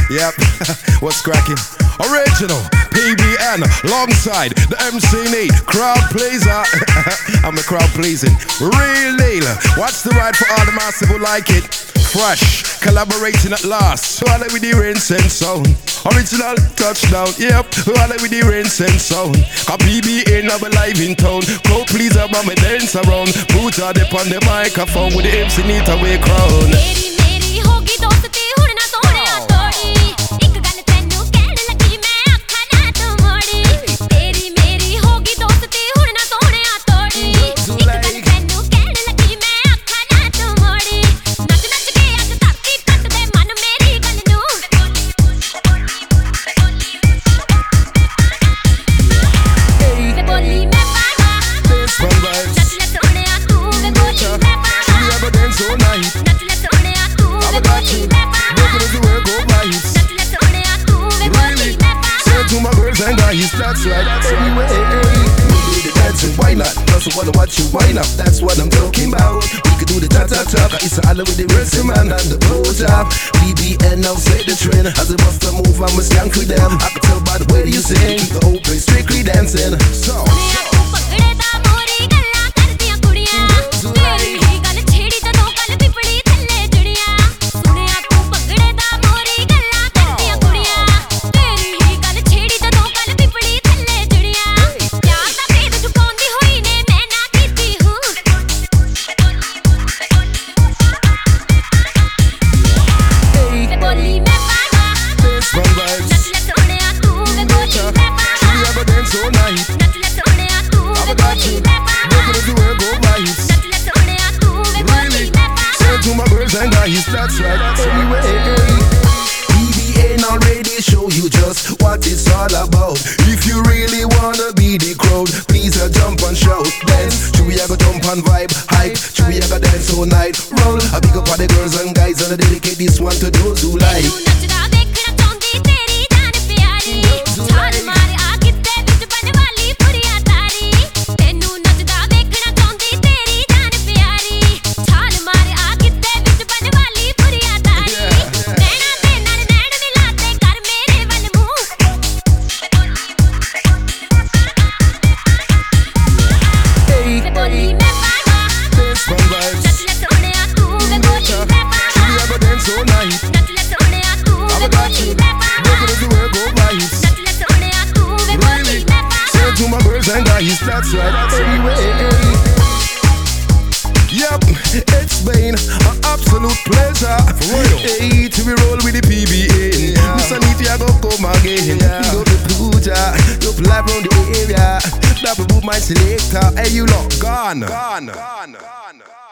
Yep, what's cracking? Original PBN alongside the MC Need crowd pleaser. I'm a crowd pleasing real deal. Watch the ride for all the massive who like it. Fresh, collaborating at last. Who are they with the rinse and sound? Original touchdown, yep. Who are they with the rinse and sound? A PBN I'm alive in town. Crowd pleaser, mama dance around. Put her up on the microphone with the MC Need away crown. मेरी होगी दोस्ती हुण ना सोहणिया तोड़ी एक गल तैनू कहण लगी मैं आखां ना तू मोड़ी तेरी मेरी होगी दोस्ती हुण ना सोहणिया तोड़ी एक गल तैनू कहण लगी मैं आखां ना तू मोड़ी नच नच के अज धरती कट दे मन मेरी गल नू वे बोली मैं पावा नच ले सोहणिया तू वे बोली मैं पावा नच ले सोहणिया तू वे बोली मैं पावा नच ले सोहणिया तू वे बोली मैं पावा Say to my girls and guys, that's right. Anyway, we do the dancing, why not? Plus I wanna watch you wind up, that's what I'm talking about. We could do the ta-ta-ta, it's all with the racing man and the blow job. BBN now set the trend, as it must move, I'm a skank with them. I can tell by the way you sing, the whole place strictly dancing. So ਸੁਣਿਆ ਤੂੰ ਪਗੜੇ ਦਾ ਮੋਰੀ ਗੱਲਾਂ ਕਰਦੀਆਂ ਕੁੜੀਆਂ ਤੇਰੀ ਹੀ ਗੱਲ ਛੇੜੀ ਜਦੋਂ ਗੱਲ ਪਿਪੜੀ ਥੱਲੇ ਜੜੀਆਂ ਸੁਣਿਆ ਤੂੰ ਪਗੜੇ ਦਾ ਮੋਰੀ ਗੱਲਾਂ ਕਰਦੀਆਂ ਕੁੜੀਆਂ ਤੇਰੀ ਹੀ ਗੱਲ ਛੇੜੀ ਜਦੋਂ ਗੱਲ ਪਿਪੜੀ ਥੱਲੇ ਜੜੀਆਂ ਪਿਆਰ ਦਾ ਭੇਦ ਚੁਕਾਉਂਦੀ ਹੋਈ ਨੇ ਮੈਂ ਨਾ ਕੀਤੀ ਹੂੰ ਵੇ ਬੋਲੀ ਮੈਂ ਪਾਵਾ ਨੱਚ ਲੈ ਸੋਹਣਿਆ ਤੂੰ ਵੇ ਬੋਲੀ ਮੈਂ ਪਾਵਾ dance all night. ਨੱਚ ਲੈ ਸੋਹਣਿਆ ਤੂੰ ਵੇ ਬੋਲੀ ਮੈਂ ਪਾਵਾ Making everywhere go right. ਨੱਚ ਲੈ ਸੋਹਣਿਆ ਤੂੰ ਵੇ ਬੋਲੀ ਮੈਂ ਪਾਵਾ Say to my girls and guys, that's right. Anyway, BBN already show you just what it's all about. If you really wanna be the crowd, please jump and shout, dance. Chewy I go jump and vibe, hype. Chewy I go dance all night, roll. I big up all the girls and guys and I dedicate this one to those who like. ਤੈਨੂੰ ਨੱਚਦਾ ਦੇਖਣਾ ਚਾਹੁੰਦੀ ਤੇਰੀ ਜਾਨ ਪਿਆਰੀ ਛਾਲ ਮਾਰ ਆ ਕਿਤੇ ਵਿੱਚ ਬਨਵਾਲੀ ਪੁਰੀਆ ਤਾਰੀ ਤੈਨੂੰ ਨੱਚਦਾ ਦੇਖਣਾ ਚਾਹੁੰਦੀ ਤੇਰੀ ਜਾਨ ਪਿਆਰੀ ਛਾਲ ਮਾਰ ਆ ਕਿਤੇ ਵਿੱਚ ਬਨਵਾਲੀ ਪੁਰੀਆ ਤਾਰੀ ਨੈਣਾ ਦੇ ਨਾਲ ਨੈਣ ਮਿਲਾ ਤੇ ਕਰ ਮੇਰੇ ਵੱਲ ਮੂੰਹ ਵੇ ਬੋਲੀ ਮੈਂ ਪਾਵਾ ਨੱਚ ਲੈ ਸੋਹਣਿਆ ਤੂੰ ਵੇ ਬੋਲੀ ਮੈਂ ਪਾਵਾ Dance all night. ਨੱਚ ਲੈ ਸੋਹਣਿਆ ਤੂੰ ਵੇ ਬੋਲੀ ਮੈਂ ਪਾਵਾ Making everywhere go right. ਨੱਚ ਲੈ ਸੋਹਣਿਆ ਤੂੰ ਵੇ ਬੋਲੀ ਮੈਂ ਪਾਵਾ Say to my girls and guys, that's right. Anyway, yep, it's been an absolute pleasure. For real. Hey, to be roll with the PBN. Mr. Neaty, I go come again. You go to Puja, you fly around the area. Double boot my selector. Hey, you lot gone.